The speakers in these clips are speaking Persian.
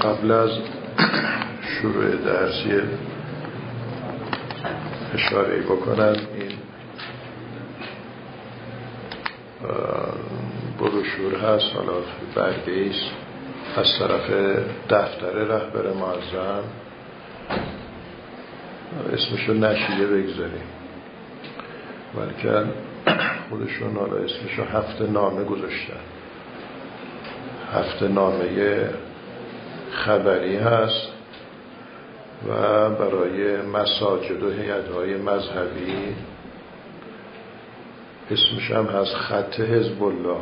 قبل از شروع درسی اشاره بکنم، این بروشور هست، حالا برگه ایست از طرف دفتر رهبر معظم، اسمشو نشیده بگذاریم، بلکه خودشون حالا اسمشو هفته نامه گذاشتن. هفته نامه خبری هست و برای مساجد و هیئت‌های مذهبی، اسمش هم هست خط حزب الله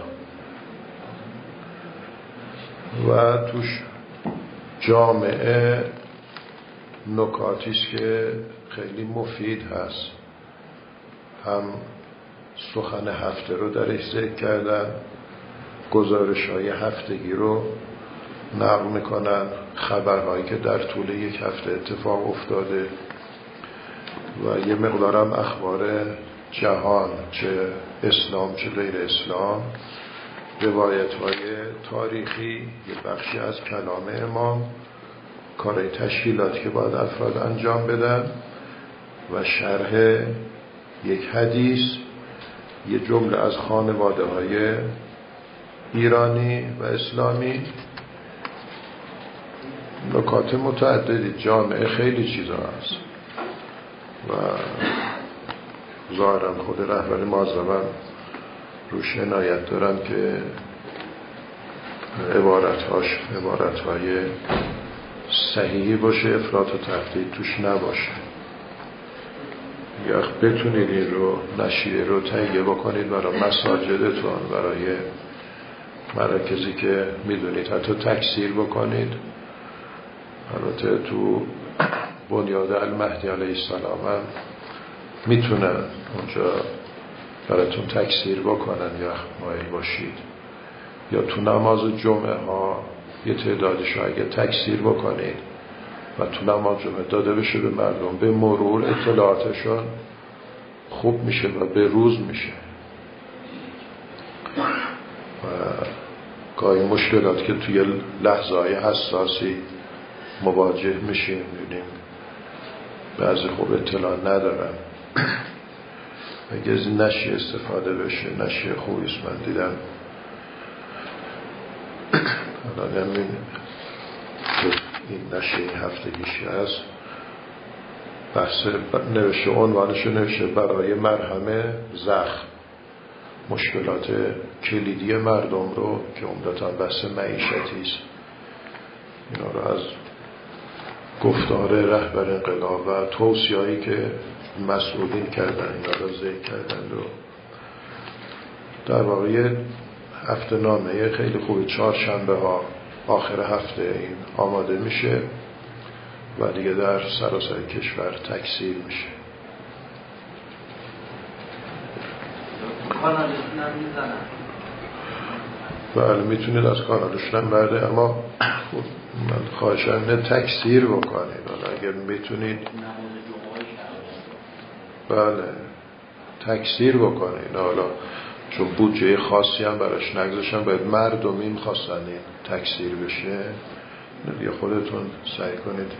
و توش جامعه نکاتیست که خیلی مفید هست. هم سخن هفته رو درش ذکر کردن، گزارش‌های هفتگی رو نقل میکنن، خبرهایی که در طول یک هفته اتفاق افتاده و یه مقدارم اخبار جهان، چه اسلام چه غیر اسلام، روایت‌های تاریخی، یه بخشی از کلام امام، کارهای تشکیلاتی که باید افراد انجام بدن و شرح یک حدیث، یه جمله از خانواده‌های ایرانی و اسلامی، نکات متعددی. جامعه خیلی چیزا هست و ظاهرا خود رهبر معظم روش عنایت دارن که عبارتهای صحیحی باشه، افراط و تفرید توش نباشه. یا بتونید این رو نشریه رو تهیه بکنید برای مساجدتون، برای مراکزی که میدونید، حتی تکثیر بکنید. البته تو بنیاد المهدی علیه السلام هم میتونن اونجا براتون تکثیر بکنن یا مایل باشید، یا تو نماز جمعه ها یه تعدادش رو اگه تکثیر بکنید و تو نماز جمعه داده بشه به مردم، به مرور اطلاعاتشون خوب میشه و به روز میشه. و گاهی مشکلات که توی لحظه های حساسی مواجه میشیم، میبینیم بعضی خوب اطلاع ندارن. اگه از این نشریه استفاده بشه، نشریه خوبیست. من دیدم الان این نشریه هفتگیشی هست، بحث نوشته، عنوانشو نوشته برای مرهم زخم، مشکلات کلیدی مردم رو که عمدتاً بحث معیشتیست، اینا رو از گفتار رهبر انقلاب و توصیه‌ای که مسئولین کردن اینا رو ذکر کردن رو در واقع هفته نامه خیلی خوبی. چهارشنبه ها آخر هفته این آماده میشه و دیگه در سراسر کشور تکثیر میشه. کانالشون هم میزنن؟ بله میتونید از کانالشون هم برده، اما من خواهشم تکثیر بکنید. حالا اگر میتونید بله تکثیر بکنید. حالا چون بودجه خاصی هم براش نگذاشتن، باید مردمی میخواستن این تکثیر بشه، دیگه خودتون سعی کنید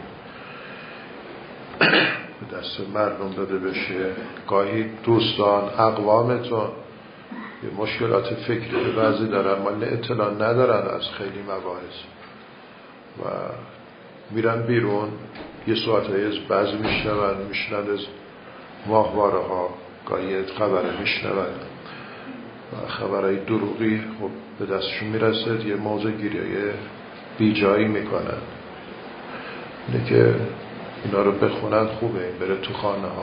به دست مردم داده بشه. گاهی دوستان اقوامتون یه مشکلات فکری بعضی دارن، ما اطلاع ندارن از خیلی مباحث و میرن بیرون، یه ساعتهای از بعضی میشنن از ماهواره ها، گاهی خبره میشنن و خبرهای دروغی خب به دستشون میرسد، یه موضوع گیریه بی جایی میکنن. اینه که اینا رو بخونن خوبه، این بره تو خانه ها.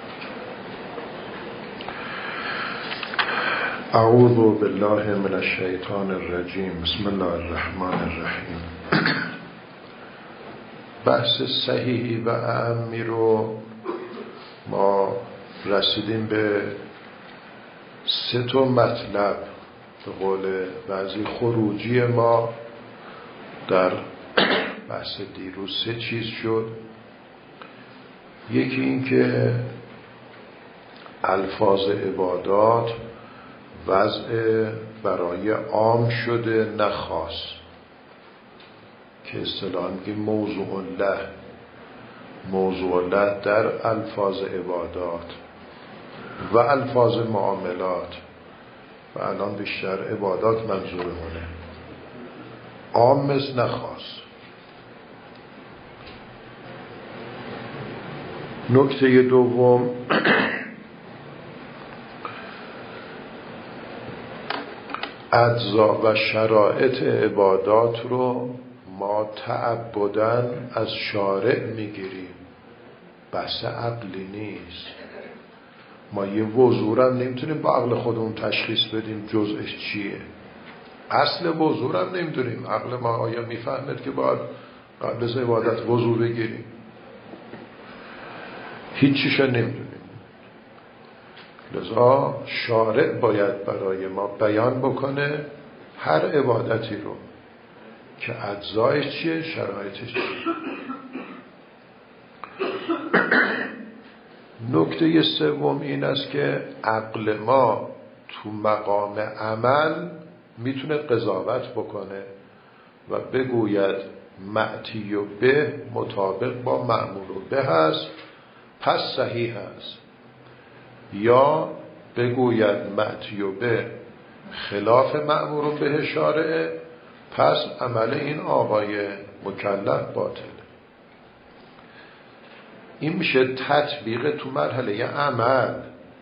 اعوذ بالله من الشیطان الرجیم، بسم الله الرحمن الرحیم. بحث صحیحی و اعمی رو ما رسیدیم به 3 مطلب. به قول بعضی خروجی ما در بحث دیروز 3 چیز شد. یکی این که الفاظ عبادات وضع برای عام شده نه خاص، که اصطلاحاً میگیم موضوع الله در الفاظ عبادات و الفاظ معاملات و الان بیشتر عبادات منظورمونه، عام مثل نخواست. نکته دوم اجزا و شرایط عبادات رو ما تعبداً از شارع میگیریم، بحث عقلی نیست. ما یه وضو هم نمیتونیم با عقل خودمون تشخیص بدیم جزءش چیه. اصل وضو هم نمیدونیم. عقل ما آیا میفهمد که باید قبل از عبادت وضو بگیریم؟ هیچیش نمیدونیم. لذا شارع باید برای ما بیان بکنه هر عبادتی رو که اجزایش چیه، شرایطش چیه. نکته سوم این است که عقل ما تو مقام عمل میتونه قضاوت بکنه و بگوید معتی و به مطابق با مأمور و به هست پس صحیح هست، یا بگوید معتی و به خلاف مأمور و به شارعه پس عمل این آقای مکلف باطل. این میشه تطبیق تو مرحله عمل،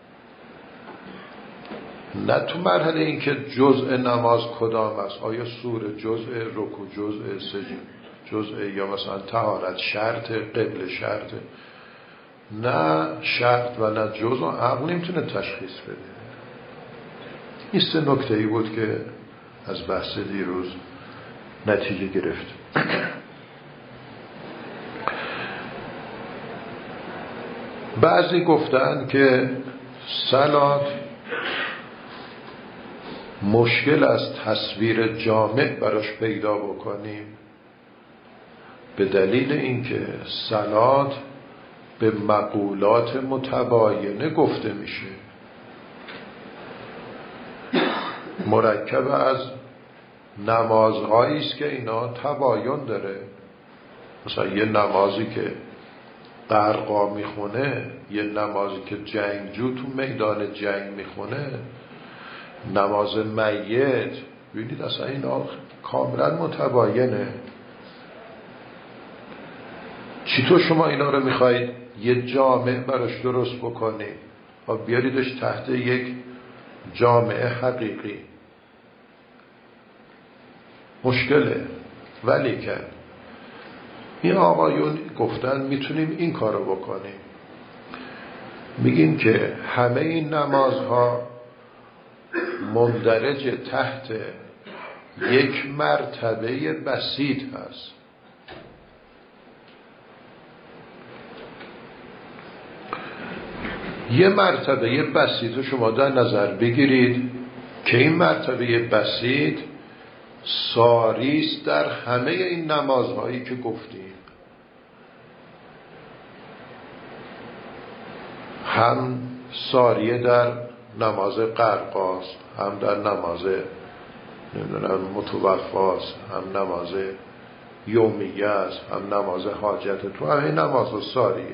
نه تو مرحله این که جزء نماز کدام است، آیا سوره جزء رکوع جزء سجود جزء، یا مثلا طهارت شرط قبل شرط، نه شرط و نه جزء، عقل نمیتونه تشخیص بده. این سه نکته‌ای بود که از بحث دیروز نتیجه گرفت. بعضی گفتن که صلات مشکل از تصویر جامع براش پیدا بکنیم به دلیل اینکه صلات به مقولات متباینه گفته میشه، مرکب از نمازهایی است که اینا تباین داره. مثلا یه نمازی که قرقا میخونه، یه نمازی که جنگجو تو میدان جنگ میخونه، نماز میت، ببینید اصلا اینا کاملا متباینه. چطور شما اینا رو میخواید یه جامع براش درست بکنید و بیاریدش تحت یک جامع حقیقی؟ مشکله. ولی که این آقایون گفتن میتونیم این کارو بکنیم، میگیم که همه این نمازها مندرج تحت یک مرتبه بسیط هست. یه مرتبه بسیط رو شما در نظر بگیرید که این مرتبه بسیط ساریست در همه این نمازهایی که گفتیم، هم ساریه در نماز قرقاست، هم در نماز نمیدونم متوفاست، هم نماز یومیه است، هم نماز حاجت، تو همه نماز ساریه.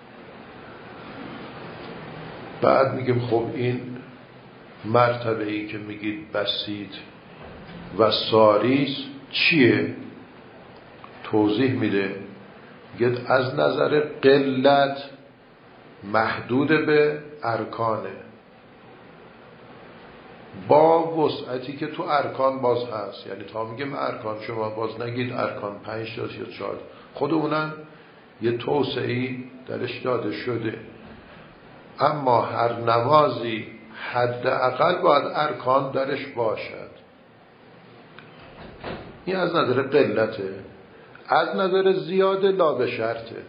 بعد میگیم خب این مرتبه ای که میگید بسیط و ساریس چیه؟ توضیح میده، میگه از نظر قلت محدود به ارکانه، با وسعتی که تو ارکان باز هست. یعنی تا میگیم ارکان شما باز نگید ارکان 5 تا یا 4، خود اونم یه توسعی درش داده شده، اما هر نمازی حداقل باید ارکان درش باشد. این از نظر قلته. از نظر زیاده لا به شرطه.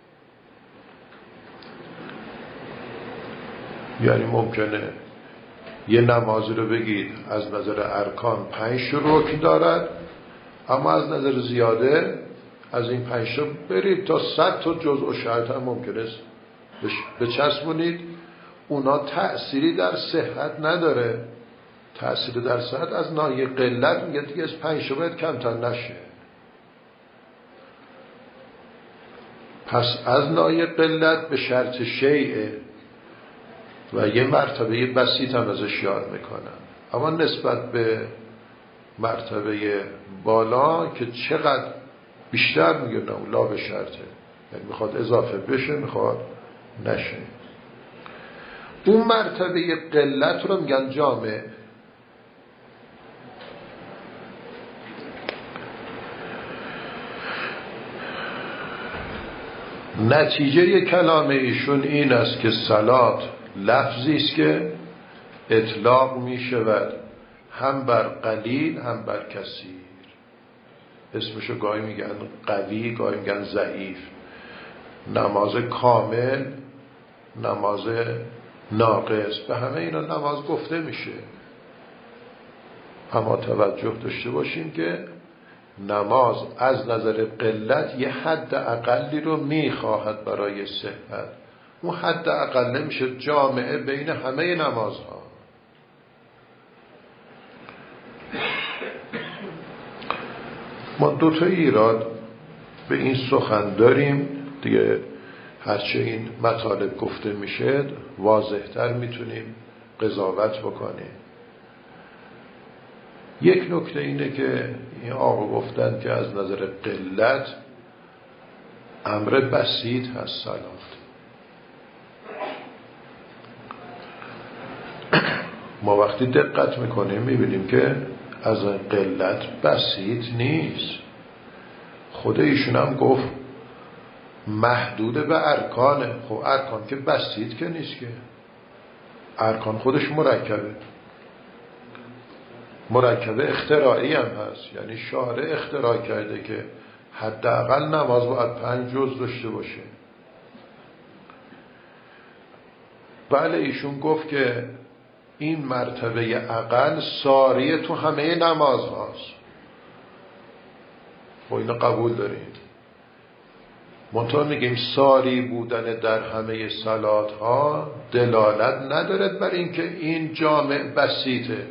یعنی ممکنه یه نمازی رو بگید از نظر ارکان 5 رکن دارد، اما از نظر زیاده از این 5 برید تا 100 تا جزء و شرط هم ممکنه است بچسبونید. اونا تأثیری در صحت نداره. تأثیری در صحت از ناحیه قلت میگه دیگه از 5 باید کمتر نشه. پس از ناحیه قلت به شرط شیعه و یه مرتبه بسیط هم ازش یاد میکنن، اما نسبت به مرتبه بالا که چقدر بیشتر میگه نه لا به شرطه، یعنی میخواد اضافه بشه میخواد نشه. اون مرتبه قلت رو میگن جامع. نتیجه کلام ایشون این است که صلات لفظی است که اطلاق می شود هم بر قلیل هم بر کثیر. اسمشو گاهی میگن قوی، گاهی میگن ضعیف. نماز کامل، نماز ناقص، به همه اینا نماز گفته میشه. اما توجه داشته باشیم که نماز از نظر قلت یه حد اقلی رو میخواهد برای صحت. اون حد اقل نمیشه جامعه بین همه نمازها. ما دو تا ایراد به این سخن داریم دیگه، هرچه این مطالب گفته میشه واضح‌تر میتونیم قضاوت بکنیم. یک نکته اینه که این آقا گفتن که از نظر قلت امر بسیط هست صلات. ما وقتی دقت میکنیم میبینیم که از قلت بسیط نیست. خود ایشون هم گفت محدود به ارکانه. خب ارکان که بسیط که نیست که، ارکان خودش مرکبه اختراعی هم هست، یعنی شارع اختراع کرده که حداقل نماز باید 5 جز داشته باشه. بله ایشون گفت که این مرتبه اقل ساریه تو همه نماز هاست. خب اینو قبول داریم. منطقه میگیم ساری بودن در همه صلات ها دلالت ندارد بر اینکه این جامع بسیطه،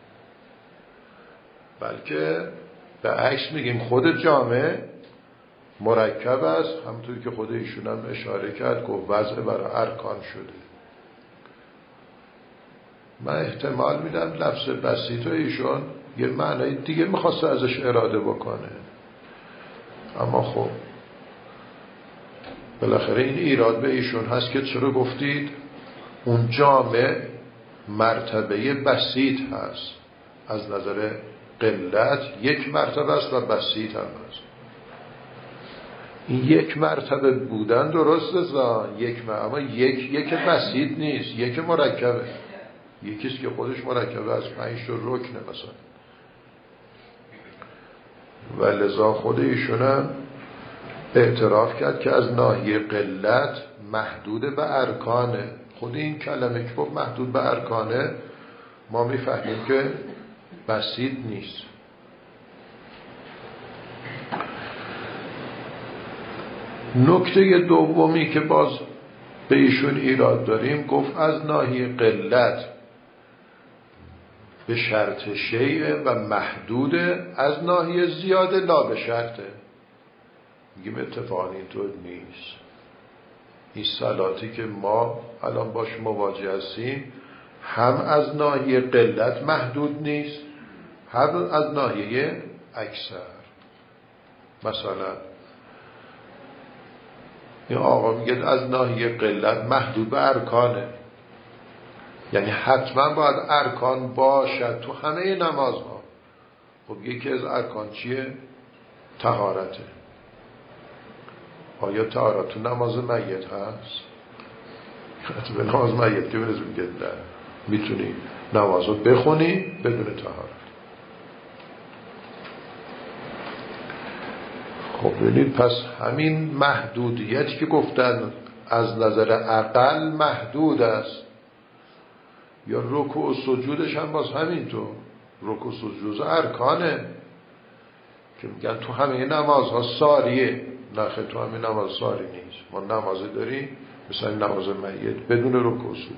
بلکه به عکس میگیم خود جامع مرکب است، همونطور که خود ایشون هم اشاره کرد که وضع برای ارکان شده. من احتمال میدم لفظ بسیط و ایشون یه معنی دیگه میخواسته ازش اراده بکنه، اما خب بالاخره این ایراد به ایشون هست که چرا گفتید اون جامع مرتبه بسیط هست، از نظر قلت یک مرتبه است و بسیط هم هست. این یک مرتبه بودن درست است، اما یک بسیط نیست، یک مرکبه. یکیست که خودش مرکبه از 5 رکنه مثلا. و لذا خود ایشون هم اعتراف کرد که از ناحیه قلت محدود به ارکانه. خود این کلمه که محدود به ارکانه ما میفهمیم که بسیط نیست. نکته دومی که باز به ایشون ایراد داریم، گفت از ناحیه قلت به شرط شیء و محدوده، از ناحیه زیاده لا به شرطه. میگیم اتفاقا اینطور نیست. این صلاتی که ما الان باش مواجه هستیم هم از ناحیه قلت محدود نیست، هم از ناحیه اکثر. مثلا این آقا میگه از ناحیه قلت محدود به ارکانه، یعنی حتما باید ارکان باشد تو همه نمازها. خب یکی از ارکان چیه؟ طهارته. آیا طهارت تو نماز میت هست؟ حتی به نماز میت که بنظر میگه نه، میتونی نماز رو بخونی بدون طهارت. خب ببینید، پس همین محدودیتی که گفتن از نظر عقل محدود است، یا رکوع و سجودش هم باز همینطور. رکوع و سجود ارکانه که میگن تو همه نمازها ساریه. نخه تو همه نماز ساری نیست. ما نمازه داریم مثلا نماز میت بدون رکوع و سجود.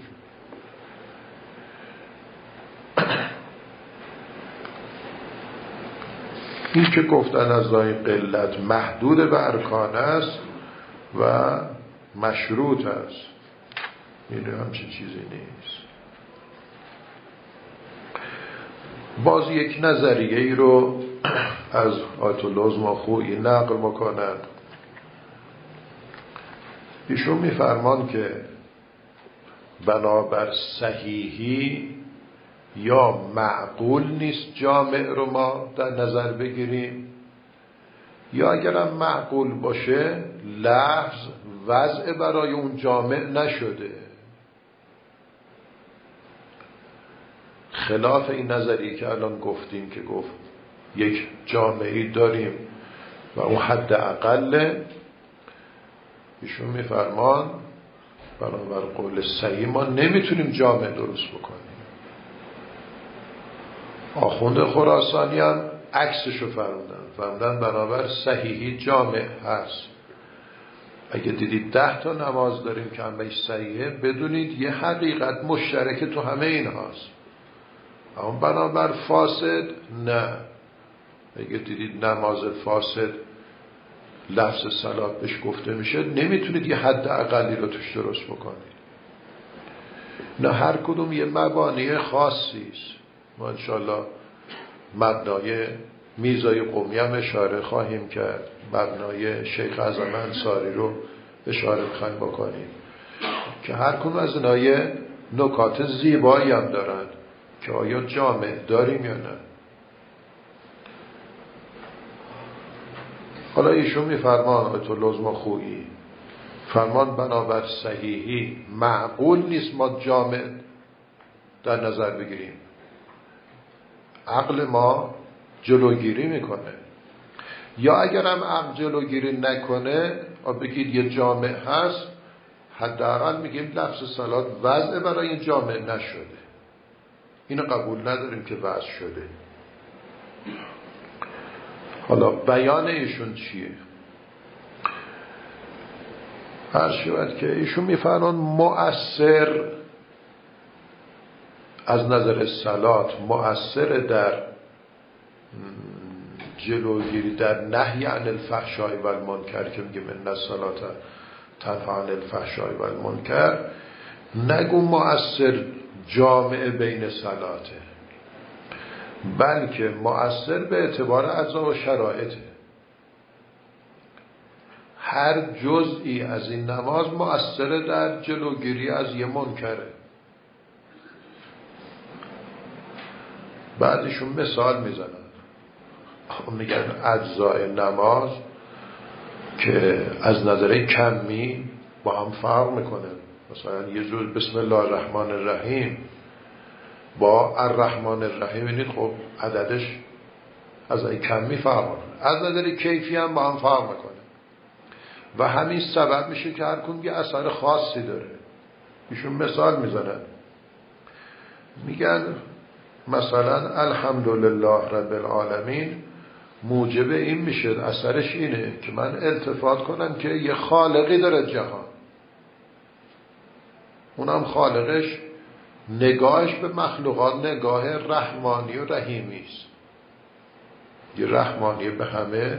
این که گفتن از ناحیه قلت محدود به ارکان است، و مشروط است. این همچین چیزی نیست. باز یک نظریه ای رو از آیت الله عظماخویی نقل میکنند. ایشون میفرمان که بنابر صحیحی یا معقول نیست جامع رو ما در نظر بگیریم، یا اگرم معقول باشه لفظ وضع برای اون جامع نشده. خلاف این نظریه که الان گفتیم که گفت یک جامعی داریم و اون حد اقله، ایشون میفرمان بنابر قول صحیح ما نمیتونیم جامع درست بکنیم. آخوند خراسانی هم عکسشو فرمودن بنابر صحیحی جامع هست. اگه دیدید 10 تا نماز داریم که همه‌اش صحیحه، بدونید یه حقیقت مشترک تو همه این هاست. اما بنابر فاسد نه. اگه دیدید نماز فاسد لفظ صلات بهش گفته میشه، نمیتونید یه حد اقلی رو توش درست بکنید. نه، هر کدوم یه مبانی خاصی است. ما انشالله مبنای میزای قومی هم اشاره خواهیم کرد، مبنای شیخ اعظم انصاری رو اشاره خواهیم بکنیم که هر کدوم از اینای نکات زیبایی هم دارن که آیا جامع داریم یا نه. حالا ایشون میفرمان آیت الله عظماخویی فرمان بنابر صحیحی معقول نیست ما جامع در نظر بگیریم. عقل ما جلوگیری میکنه، یا اگر هم عقل جلوگیری نکنه و بگید یه جامع هست، حداقل میگیم لفظ صلات وضع برای این جامع نشده. اینو قبول نداریم که وضع شده. حالا بیان ایشون چیه؟ هر شود که ایشون میفرمان مؤثر از نظر صلات، مؤثر در جلوگیری در نهی عن الفحشاء و المنکر که میگه ان الصلاة تنهی عن الفحشاء و المنکر، نگو مؤثر جامع بین صلاته، بلکه مؤثر به اعتبار اجزا و شرایطه. هر جزئی از این نماز مؤثر در جلوگیری از یه منکره. بعدشون مثال میزنن، میگن اجزای نماز که از نظر کمی با هم فرق میکنه. مثلا یه جور بسم الله الرحمن الرحیم با الرحمن الرحیم، اینید خب عددش از این کمی فرق میکنه، از نظر کیفی هم با هم فرق میکنه و همین سبب میشه که هر کدوم یه اثر خاصی داره. ایشون مثال میزنن، میگن مثلا الحمدلله رب العالمین موجب این میشه، اثرش اینه که من التفات کنم که یه خالقی داره جهان، اونم خالقش نگاهش به مخلوقات نگاه رحمانی و رحیمی است. یه رحمانی به همه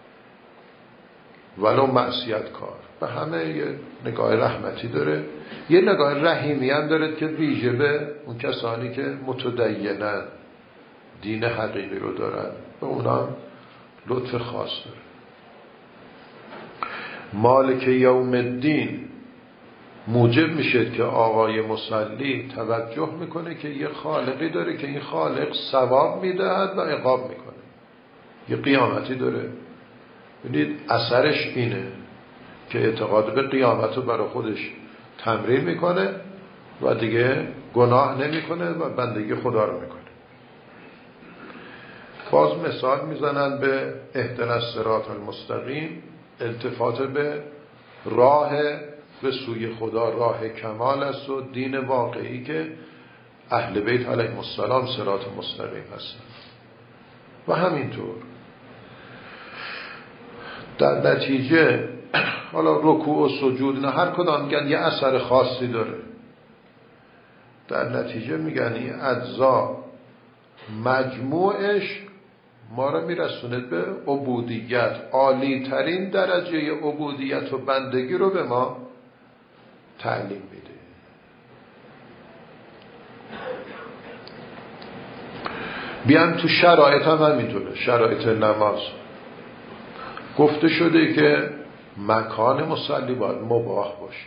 ولو معصیت کار، به همه یه نگاه رحمتی داره، یه نگاه رحیمی هم داره که ویژه به اون کسانی که متدینن، دین حقیقی رو دارن، به اونا لطف خاص داره. مالک یوم الدین موجب میشه که آقای مصلی توجه میکنه که یه خالقی داره که این خالق ثواب میدهد و عقاب میکنه، یه قیامتی داره. ببینید اثرش اینه که اعتقاد به قیامت رو برای خودش تمرین میکنه و دیگه گناه نمیکنه و بندگی خدا رو میکنه. باز مثال میزنن به اهدنا الصراط المستقیم، التفات به راه به سوی خدا، راه کمال است و دین واقعی که اهل بیت علیهم السلام صراط مستقیم هستند. و همینطور در نتیجه حالا رکوع و سجود نه، هر کدام میگن یه اثر خاصی داره. در نتیجه میگن این اجزا مجموعش ما را میرسونه به عبودیت. عالی ترین درجه عبودیت و بندگی رو به ما تعلیم میده. بیان تو شرایط هم همینطوره. شرایط نماز گفته شده که مکان مصلی باید مباح باشه.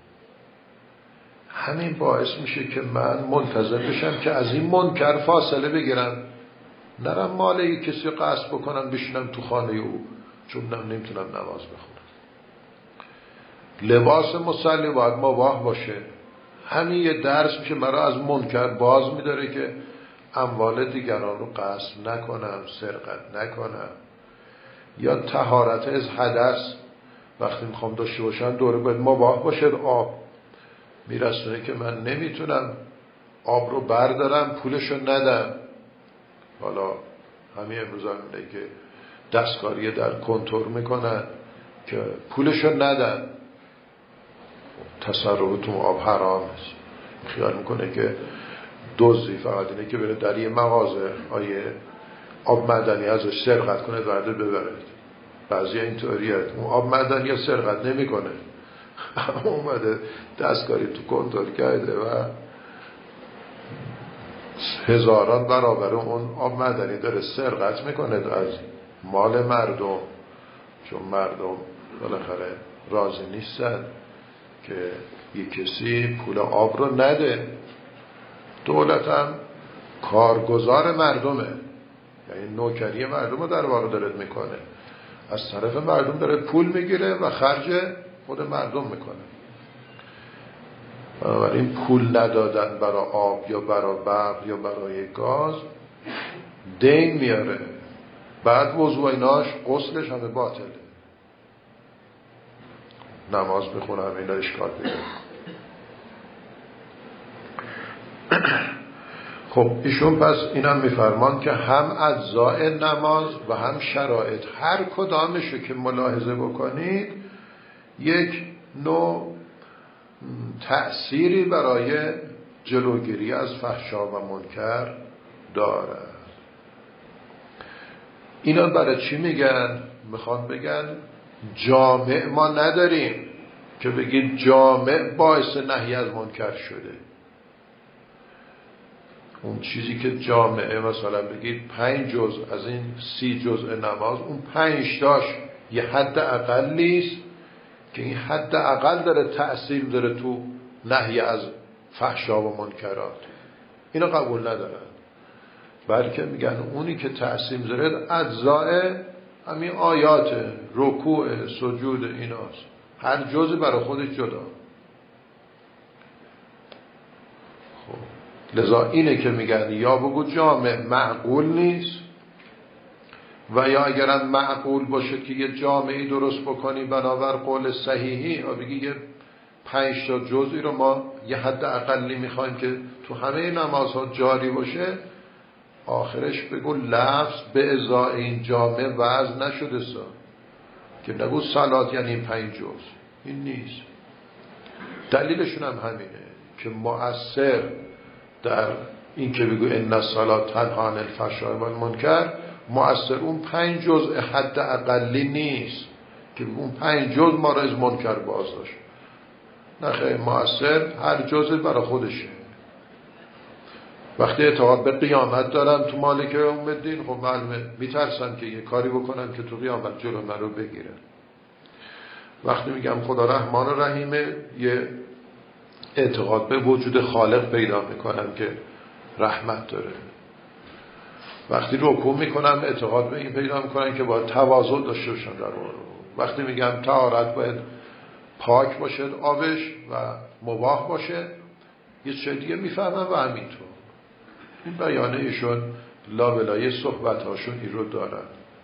همین باعث میشه که من منتظر بشم که از این منکر فاصله بگیرم، نرم مال کسی قصد بکنم بشینم تو خانه او چون نمیتونم نماز بخونم. لباس مصلی باید مباح باشه. همین یه درس میشه مرا از منکر باز میداره که اموال دیگران رو غصب نکنم، سرقت نکنم. یا طهارت از حدث وقتی میخوام داشته باشم دوره باید مباح باشه. آب میرسونه که من نمیتونم آب رو بردارم پولشو ندم. حالا همین امروز هم میده که دستکاری در کنتور میکنن که پولشو ندن. تصرف تو آب حرام است. خیال میکنه که دزدی فقط اینه که بره در یه مغازه آب معدنی ازش سرقت کنه برده ببره. بعضی اینطوریه. اون آب معدنی ها سرقت نمی کنه، اومده دستکاری تو کنترل کرده و هزاران برابر اون آب معدنی داره سرقت میکنه از مال مردم، چون مردم بالاخره راضی نیستن که یک کسی پول آب رو نده. دولت هم کارگزار مردمه، یعنی نوکری مردم رو در واقع داره میکنه. از طرف مردم داره پول میگیره و خرج خود مردم میکنه. بنابراین پول ندادن برای آب یا برای برق یا برای گاز دین میاره. بعد وضو ایناش غسلش همه باطله. نماز بخونم اینا اشکال دیگه. خب ایشون پس اینم میفرمان که هم اجزاء نماز و هم شرایط هر کدامشو که ملاحظه بکنید یک نوع تأثیری برای جلوگیری از فحشا و منکر دارد. اینا برای چی میگن؟ میخوان بگن جامع ما نداریم که بگید جامع باعث نهی از منکر شده. اون چیزی که جامعه مثلا بگید 5 جزء از این 30 جزء نماز، اون 5 تاش یه حد اقلیست که این حد اقل داره تأثیر داره تو نهی از فحشا و منکرات. اینا قبول ندارن، بلکه میگن اونی که تأثیر داره اجزاء همین آیات رکوع سجود ایناست، هر جزء برای خودش جدا. لذا اینه که میگن یا بگو جامع معقول نیست، و یا اگرم معقول باشه که یه جامعی درست بکنی بنابر قول صحیحی و بگی یه 5 تا جزئی رو ما یه حد اقلی میخوایم که تو همه نمازها جاری باشه، آخرش بگو لفظ به ازای این جامع وضع نشده سا که نگو صلات یعنی این 5 جزء. این نیست. دلیلشون هم همینه که مؤثر در این که بگو ان الصلاه تنها عن الفحشاء و المنکر، مؤثر اون 5 جزء حد اقلی نیست که اون 5 جزء ما را از منکر باز داشت. نه خیلی مؤثر هر جزء برای خودشه. وقتی اعتقاد به قیامت دارم تو مالک یوم الدین، خب معلومه میترسن که یه کاری بکنن که تو قیامت جلو من رو بگیرن. وقتی میگم خدا رحمان و رحیمه، یه اعتقاد به وجود خالق پیدا میکنم که رحمت داره. وقتی رکوع میکنم اعتقاد به این پیدا میکنم که باید تواضع داشته باشم در اون. وقتی میگم طهارت باید پاک باشه آبش و مباح باشه، یه چیز دیگه میفهمم و همینطور. این بیانه ایشون لابلای صحبت هاشون این رو دارن.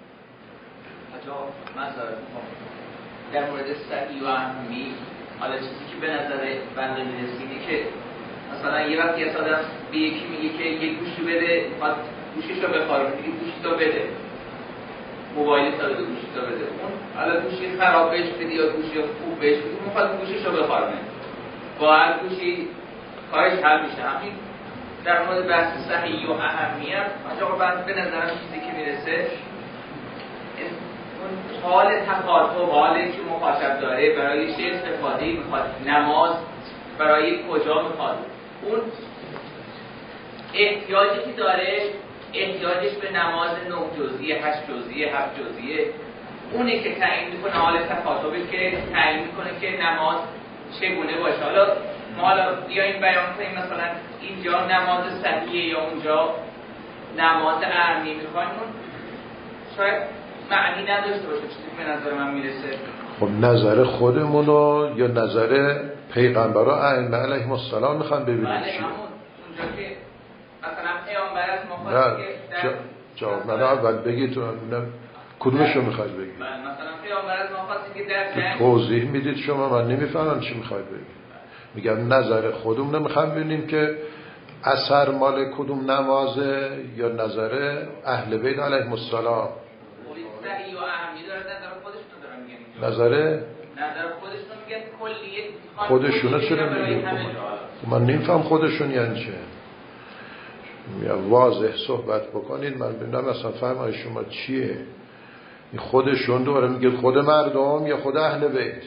در مورد سعی و اهمی، حالا چیزی که به نظر بنده میرسیده که مثلا یه وقتی از آدم به یکی میگه که یه گوشی بده، باید گوشیش رو بخاره، میگه گوشی تا بده، موبایل تا بده، گوشی تا بده. اون حالا گوشی خراب بهش بدی یا گوشی خوب بهش بدی، میخواد گوشیش رو بخاره. با هر گوشی کارش حل میشه. همین در مورد بحث صحیح و اهمیت آقا بعد به نظرم چیزی که میرسه اون حال تخاطب، حالی که مخاطب داره برای چه استفاده میخواد، نماز برای کجا میخواد، اون احتیاجی که داره، احتیاجش به نماز 9 جزئیه، 8 جزئیه، 7 جزئیه، اونه که تعیین میکنه، حال تخاطبی که تعیین میکنه که نماز چگونه باشه. حالا ما بیایم بیان کنیم مثلا اینجا نماز صحیحه یا اونجا نماز ارمی میخوایم، اون شاید معنی نداشته باشه. چیزی به نظر من میرسه. خب نظر خودمونو یا نظر پیغمبرا ائمه علیهم السلام میخوان ببینید چیه؟ بله همون اونجا که مثلا پیامبر از ما که جواب من اول بگید تو کدومشو میخواید بگید؟ مثلا پیامبر از ما خواسته که در توضیح میدید شما، من نمیفهمم چی میخواید بگید. میگم نظر خودمون میخوام ببینیم که اثر مال کدوم نمازه یا نظر اهل بیت علیهم السلام. صحیح و اهمی داره، نظر خودشون دارن میگن. نظر خودشون میگن کلیه خودشونه چرا میگن؟ من نمیفهم خودشون یعنی چه. میگم واضح صحبت بکنید من ببینم اصلا فرمای شما چیه. این خودشون دوباره میگه خود مردم یا خود اهل بیت؟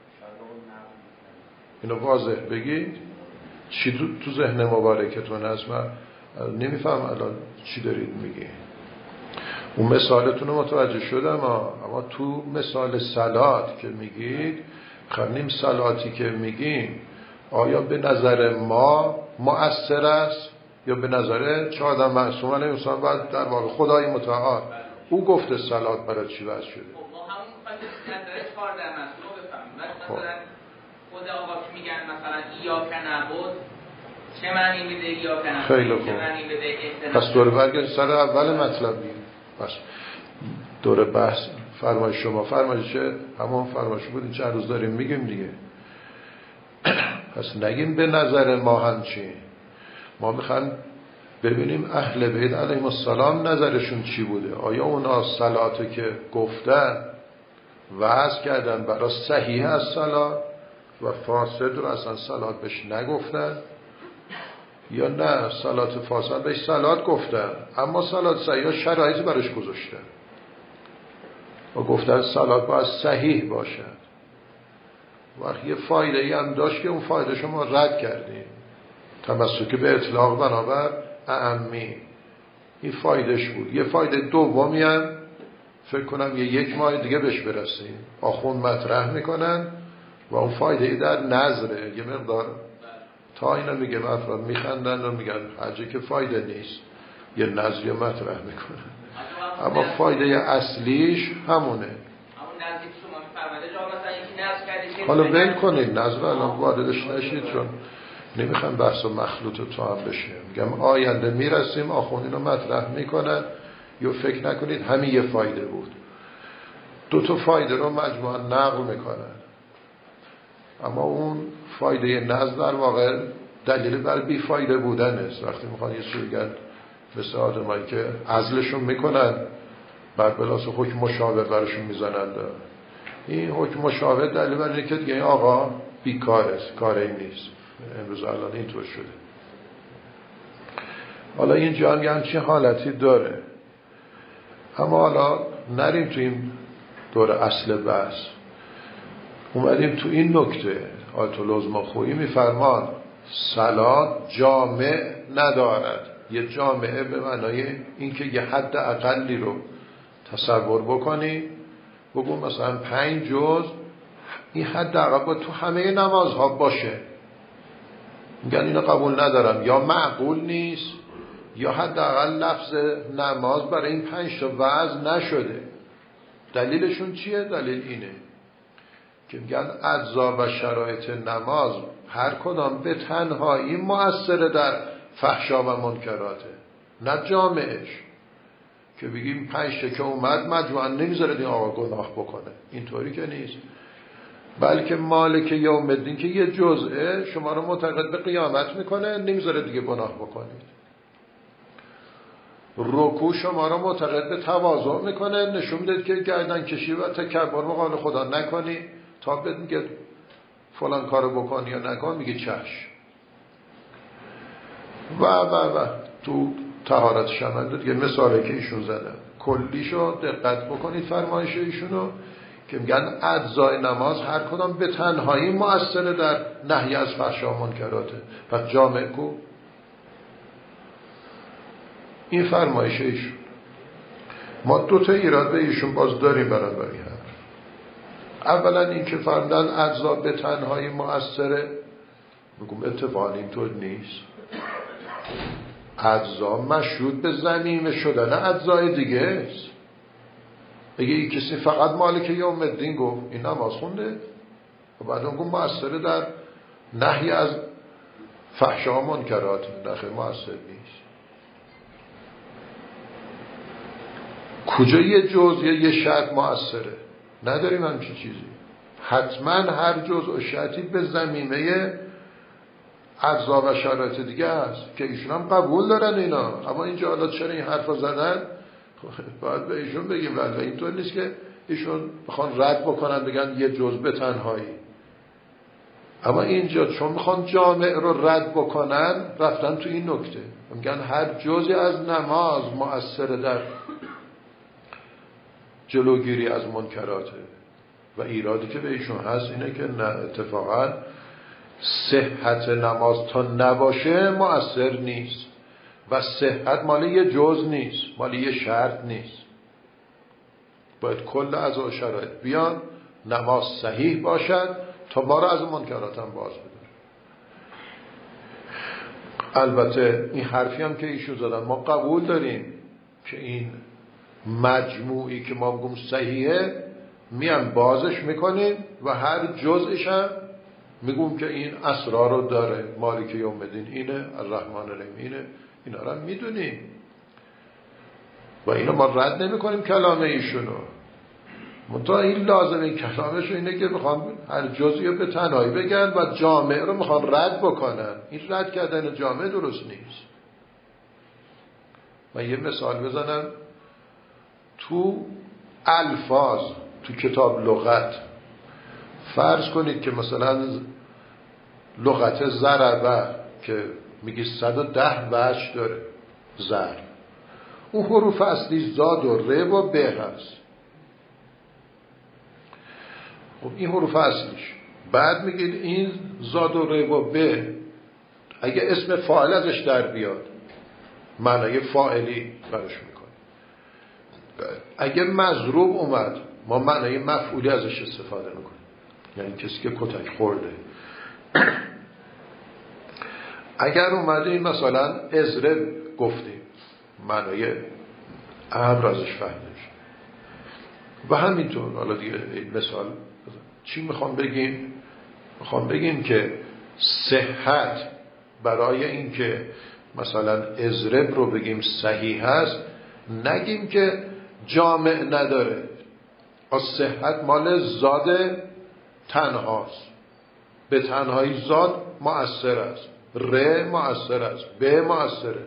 اینو واضح بگید. چی تو ذهن مبارکتون هست؟ من نمیفهم الان چی دارید میگی. اون مثالتون رو متوجه شدم، اما تو مثال صلات که میگید خرنیم صلاتی که میگیم آیا به نظر ما مؤثر است یا به نظر چه آدم معصوم علیه السلام و در واقع خدای متعال او گفته صلات برای چی وضع شده؟ ما همون میخوایم نظر 14 معصوم رو بفهمیم. مثلا خود آقا که میگن مثلا ایاک نعبد چه معنی میده ایاک نعبد؟ خیلی خوب. چه معنی میده؟ پس دور برگرد سر اول مطلب بگیم. بس دور بحث فرمایش شما فرمایش همون فرمایش بود این چند روز داریم میگیم دیگه. پس نگیم به نظر ما همچین. ما میخوایم ببینیم اهل بیت علیهم السلام نظرشون چی بوده. آیا اونا صلاتو که گفتن وعظ کردن برای صحیح از صلات و فاسد رو اصلا صلات بهش نگفتن، یا نه صلات فاسد بهش صلات گفتن اما صلات صحیح شرایط برش گذاشتن و گفتن صلات باید صحیح باشد. وقتی یه فایده ای هم داشت که اون فایده شما رد کردیم، تمسک به اطلاق بنابر اعمی، این فایدهش بود. یه فایده دومی هم فکر کنم یک ماه دیگه بهش برسیم، آخوند مطرح میکنن و اون فایده ای در نظره یه مقدار تا اینا میگه افراد میخندن و میگن حاجی که فایده نیست، یه نظریه مطرح میکنن اما فایده اصلیش همونه. حالا ول کنید نظر الان واردش نشید چون نمیخوام بحث و مخلوط تو هم بشه. میگم آینده میرسیم آخوندین رو مطرح میکنن یا فکر نکنید همین یه فایده بود. 2 فایده رو مجموعا نقل میکنن اما اون فایده نزد در واقع دلیل بر بی فایده بودن است. وقتی میخوان یه سویگن مثل آدمایی که عزلشون میکنن بعد بلاس حکم مشابه برشون میزنن، این حکم مشابه دلیل بر اینه که دیگه این آقا بیکار است، کاری نیست. امروز الان اینطور شده. حالا این جان همچین حالتی داره اما حالا نریم تو این دور اصل بحث، اومدیم تو این نکته. آیت العظما خویی میفرمان صلات جامع ندارد. یه جامعه به معنای اینکه یه حد اقلی رو تصور بکنی، بگو مثلا 5 جز این حد اقل باید تو همه نمازها باشه. میگن اینو قبول ندارم، یا معقول نیست یا حداقل لفظ نماز برای این 5 تا وعظ نشده. دلیلشون چیه؟ دلیل اینه که میگن اجزا و شرایط نماز هر کدام به تنهایی مؤثره در فحشا و منکراته، نه جامعش که بگیم 5 تا که اومد مجموعاً نمیذاره این آقا گناه بکنه. اینطوری که نیست، بلکه مالک یوم الدین که یه جزءه شما رو معتقد به قیامت میکنه، نمیذاره دیگه گناه بکنید. رکوع شما رو معتقد به تواضع میکنه، نشون میده که گردن کشی و تکبر مقابل خدا نکنی، تا بهت میگه فلان کارو بکن یا نکن میگه چشم. و تو طهارت شمل دیگه مثالی که ایشون زدن کلیشو دقت بکنید فرمایش ایشونو که میگن اجزای نماز هر کدام به تنهایی مؤثر در نهی از فحشا و منکراته. پس جامع کو این فرمایش ایشون. ما دو تا ایراد به ایشون باز داریم برای هم. اولا این که فرمودن اجزا به تنهایی مؤثره، میگم اتفاقا اینطور نیست. اجزا مشروط به ضمیمه شدن اجزای دیگه است. اگه این کسی فقط مالک یوم الدین گفت این نماز خونده و بعد اون گفت مؤثره در نهی از فحشا و منکرات، نخیر مؤثر نیست. کجا یه جزء یا یه شرط مؤثره؟ نداریم همچین چیزی. حتما هر جزء و شرطی به ضمیمه اجزا و شرایط دیگه هست که ایشون هم قبول دارن اینا. اما اینجا حالا چرا این حرفا زدن باید به ایشون بگیم. ولی اینطور نیست که ایشون بخوان رد بکنن بگن یه جزء به تنهایی. اما اینجا چون میخوان جامع رو رد بکنن رفتن تو این نکته، میگن هر جزئی از نماز مؤثر در جلوگیری از منکراته. و ایرادی که به ایشون هست اینه که نه، اتفاقا صحت نماز تا نباشه مؤثر نیست و صحت مال یه جز نیست، مال یه شرط نیست. باید کل اعضا و شرایط بیان نماز صحیح باشد تا ما را از منکرات هم باز بداره. البته این حرفی هم که ایشون زدن ما قبول داریم که این مجموعی که ما بگم صحیحه میان بازش میکنیم و هر جزءش هم میگم که این اسرار رو داره، مالک یوم الدین اینه، الرحمن الرحیم اینه، اینا رو میدونیم و اینا ما رد نمی کنیم کلام ایشونو. منتها این لازمه کلامشو اینه که بخوام هر جزئی رو به تنهایی بگن و جامع رو میخوان رد بکنن. این رد کردن جامع درست نیست. من یه مثال بزنم. تو الفاظ تو کتاب لغت فرض کنید که مثلا لغت ضربه که میگی 110 وجه داره ضرب، اون حروف اصلی زاد و ر و ب هست. خب این حروف اصلیش، بعد میگید این زاد و ر و ب اگه اسم فاعل ازش در بیاد معنای فاعلی براش میکنه. اگه مضروب اومد ما معنای مفعولی ازش استفاده میکنیم، یعنی کسی که کتک خورده. اگر اومده مثلا ازرب گفتیم معنای امر ازش فهمیدش. و همینطور حالا دیگه مثال چی میخوام بگیم؟ میخوام بگیم که صحت برای این که مثلا ازرب رو بگیم صحیح هست، نگیم که جامع نداره. از صحت مال زاد تنهاست، به تنهایی زاد مؤثر است، ر مؤثر است، ب مؤثره.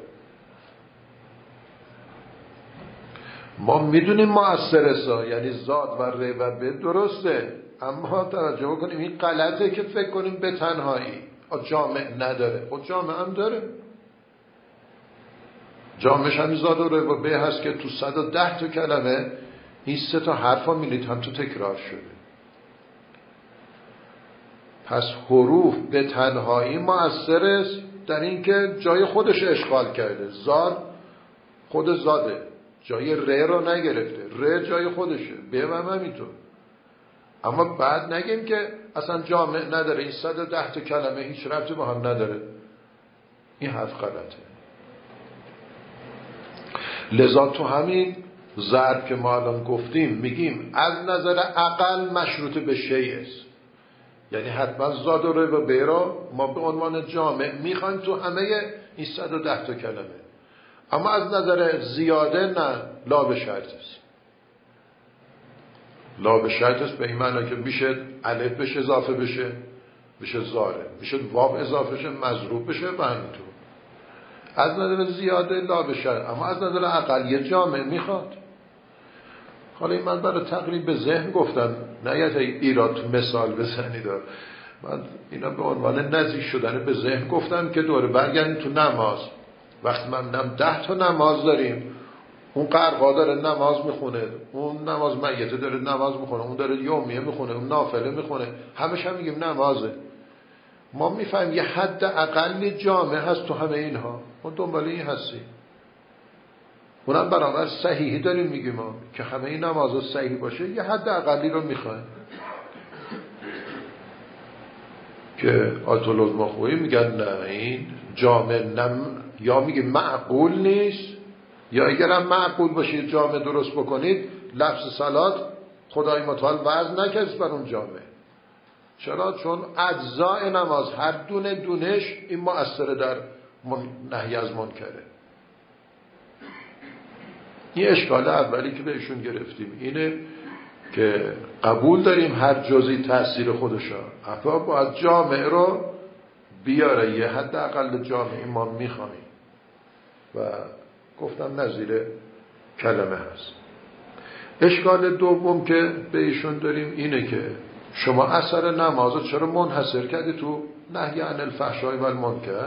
ما میدونیم مؤثره یعنی زاد و ر و ب درسته، اما توجه بکنیم این غلطه که فکر کنیم به تنهایی جامع نداره. خود جامع هم داره، جامعش همین زاد و ر و ب هست که تو 110 تا کلمه این 3 تا حرفا میلید هم تو تکرار شده. پس حروف به تنهایی مؤثر است در این که جای خودش اشغال کرده. زاد خود زاده، جای ر رو نگرفته، ر جای خودشه، ب هم همینطور. اما بعد نگیم که اصلا جامع نداره، این 110 تا کلمه هیچ ربطی با هم نداره. این حرف غلطه. لذا تو همین ضرب که ما الان گفتیم میگیم از نظر عقل مشروط به شیء است، یعنی حتما زاد و ر و ب را ما به عنوان جامع میخوایم تو همه این 110 تا کلمه. اما از نظر زیاده نه، لا به شرط است. لا به شرط است به این معنی که بیشه الف بشه اضافه بشه، بشه زاره، بشه واو اضافه بشه مضروب بشه و همینطور. از نظر زیاده لا به شرط، اما از نظر عقل یه جامع میخواد. حالا این من برای تقریب به ذهن گفتم، نه یه ایراد مثال بزنید. من اینا به عنوان نزدیک شدن به ذهن گفتم که دوره برگردیم تو نماز. وقتی من میگم 10 تا نماز داریم، اون قرقا داره نماز میخونه، اون نماز میته داره نماز میخونه، اون داره یومیه میخونه، اون نافله میخونه، همش هم میگیم نمازه. ما میفهمیم یه حد اقلی جامع هست تو همه اینها، ما دنبال این هستیم. اونم برابر صحیحی داریم میگیم ما که همه این نمازها صحیح باشه، یه حد اقلی رو میخوایم. که آیت الله المخوئی میگن نه این جامع یا میگه معقول نیست، یا اگرم معقول باشه جامع درست بکنید، لفظ صلات خدای متعال وضع نکرد بر اون جامع. چرا؟ چون اجزاء نماز هر دونه دونش این مؤثر در نهی از منکره. این اشکال اولی که بهشون گرفتیم اینه که قبول داریم هر جزئی تأثیر خودشا، اما باید جامع رو بیاره، یه حد اقل جامعی ما میخوایم و گفتم نظیر کلمه هست. اشکال دوم که بهشون داریم اینه که شما اثر نمازو چرا منحصر کردی تو نهی عن الفحشاء و المنکر؟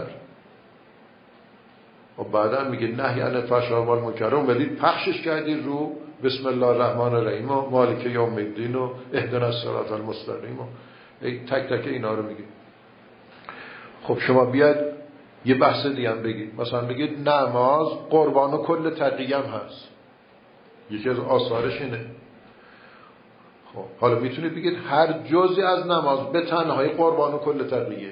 و بعدا میگه نهی عن الفحشاء و المنکر رو اومدید پخشش کردید رو بسم الله الرحمن الرحیم و مالک یوم الدین و اهدنا الصراط المستقیم و تک تک اینا رو میگه. خب شما بیاد یه بحث دیگه هم بگید، مثلا بگید نماز قربان و کل تقیه هم هست، یکی از آثارش اینه. خب حالا میتونید بگید هر جزئی از نماز به تنهایی قربان و کل تقیه،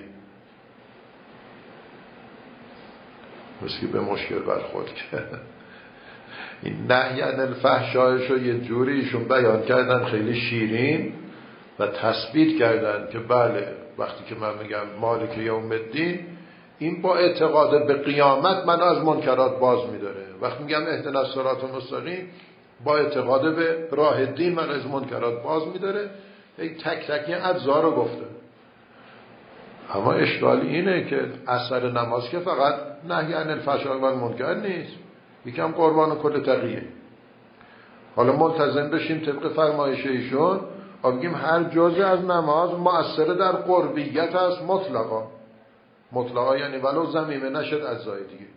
مثل به مشکل برخورد کرد. این نهی عن الفحشاء رو یه جوری ایشون بیان کردن خیلی شیرین و تثبیت کردن که بله وقتی که من میگم مالک یوم الدین، این با اعتقاد به قیامت من از منکرات باز میداره. وقتی میگم اهدنا الصراط المستقیم، با اعتقاد به راه دین من از منکرات باز میداره. یک تک تک اجزا رو گفته. اما اشکال اینه که اثر نماز که فقط نهی عن الفحشاء و المنکر نیست، یکم قربان و کل تقیه. حالا ملتزم بشیم طبق فرمایش ایشون و بگیم هر جزء از نماز مؤثر در قربیت است مطلقا. مطلقا یعنی ولو ضمیمه نشد اجزای دیگه.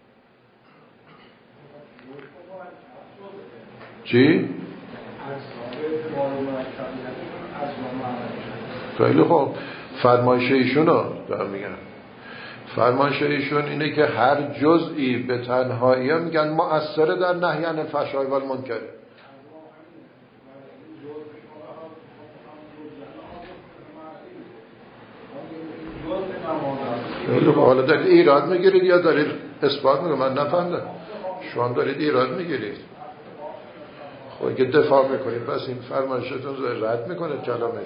چی؟ خیلی خوب، فرمایش ایشونو دارم میگم. فرمایش ایشون اینه که هر جزئی به تنهایی ها میگن مؤثر در نهی عن الفحشاء و المنکر. حالا دارید ایراد میگیرید یا دارید اثبات میگید؟ من نفهمیدم. شما دارید ایراد میگیرید. خب اگه دفاع میکنید پس این فرمایشتون رد میکنه کلامش.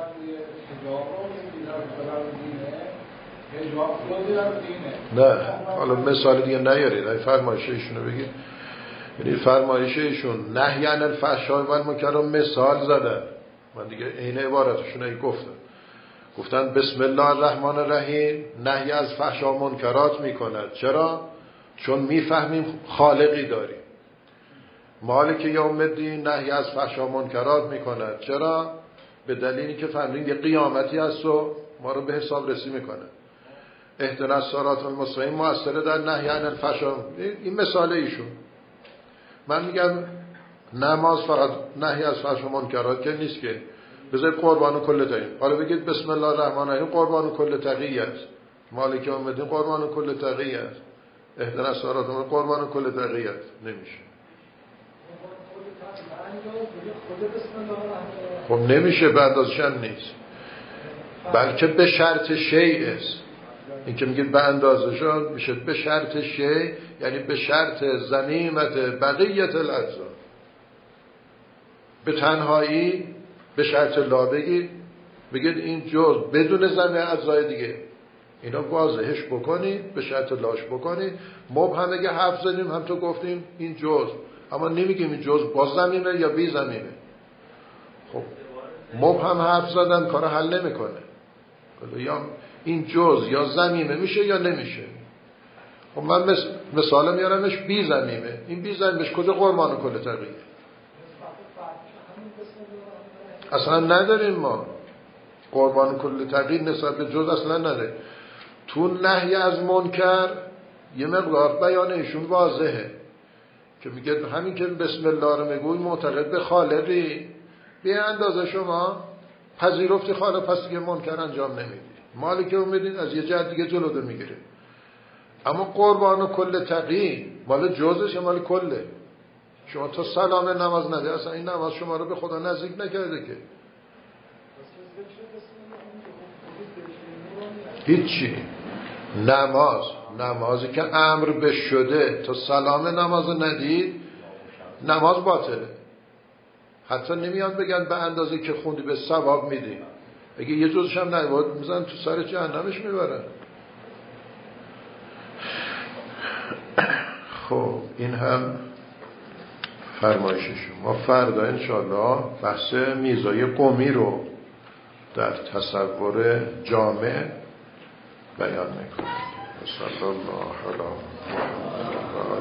نه حالا مثال دیگه نیارید، این فرمایش ایشونو بگید. یعنی فرمایش ایشون نهی عن الفحشاء و المنکر رو مثال زدن. من دیگه عین عبارتشون گفتن بسم الله الرحمن الرحیم نهی از فحشا و منکرات میکند. چرا؟ چون میفهمیم خالقی داریم. مالک یوم الدین نهی از فحشا و منکرات میکند. چرا؟ به دلیلی که فهمیدیم یه قیامتی هست و ما رو به حساب رسی میکنه. اهدنا الصراط المستقیم مؤثر در نهی عن الفحشاء. این مثال ایشون. من میگم نماز فقط نهی از فحش و منکرات که نیست که، بذارید قربان و کل تقیه. حالا بگید بسم الله الرحمن الرحیم قربان و کل تقیه است، مالک یوم الدین قربان و کل تقیه است، اهدنا الصراط المستقیم قربان و کل تقیه است. نمیشه. خب نمیشه، به اندازش هم نیست، بلکه به شرط شیء است. این که میگید به اندازش میشه به شرط شیء، یعنی به شرط ضمیمت بقیت الاجزا. به تنهایی به شرط لا بگید این جز بدون ضمیمه اجزای دیگه، اینا واضحش بکنید، به شرط لاش بکنید. مبهم اگه حرف زدیم هم تو گفتیم این جز، اما نمیگیم این جز با ضمیمه یا بی ضمیمه. خب مبهم حرف زدن کار حل نمیکنه. یا این جز یا ضمیمه میشه یا نمیشه. خب من مثال میارمش بی ضمیمه. این بی ضمیمش کجا قربان کل تقیه؟ اصلا نداریم ما قربان کل تقیه، نسبت به جز اصلا نداریم. تو نهی از منکر یه مقدار بیان ایشون واضحه که میگه همین که بسم الله رو میگوی معتقد به خالقی، به اندازه شما پذیرفتی خالق، پس دیگه منکر انجام نمیدی. مالی که امیدین از یه جهت دیگه جلو ده میگیره. اما قربان و کل تقی مال جزش مال کله. شما تا سلام نماز نده، اصلا این نماز شما رو به خدا نزدیک نکرده که هیچی. نمازی که امر به شده تا سلام نماز ندید نماز باطله. حتی نمیان بگن به اندازه که خوندی به ثواب میدی، اگه یه جزش هم نبود میزن تو سر جهنمش میبرن. خب این هم فرمایششون. ما فردا انشاءالله بحث میزای قومی رو در تصور جامع بیان میکنیم. صلی الله علیه و